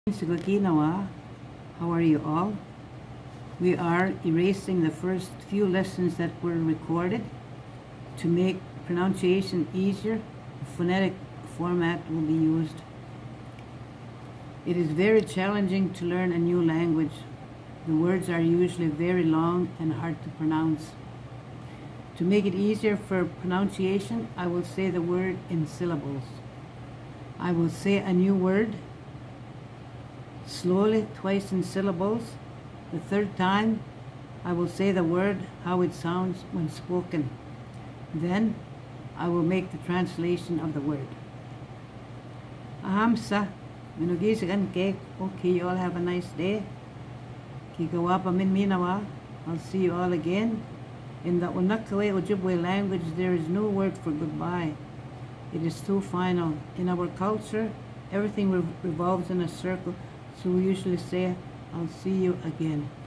Sigaginawa, how are you all? We are erasing the first few lessons that were recorded to make pronunciation easier. A phonetic format will be used. It is very challenging to learn a new language. The words are usually very long and hard to pronounce. To make it easier for pronunciation, I will say the word in syllables. I will say a new word slowly, twice in syllables. The third time, I will say the word how it sounds when spoken. Then, I will make the translation of the word. Ahamsa, minugisigan cake. Okay, you all have a nice day. Kikawapa min minawa. I'll see you all again. In the Unakawe Ojibwe language, there is no word for goodbye. It is too final. In our culture, everything revolves in a circle. So we usually say, I'll see you again.